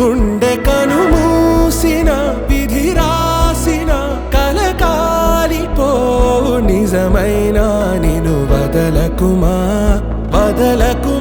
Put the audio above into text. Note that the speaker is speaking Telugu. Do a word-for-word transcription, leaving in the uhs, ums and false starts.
గుండె కనుమూసిన విధి రాసిన కలకాలిపోవు నిజమైన నిను వదలకుమా వదలకు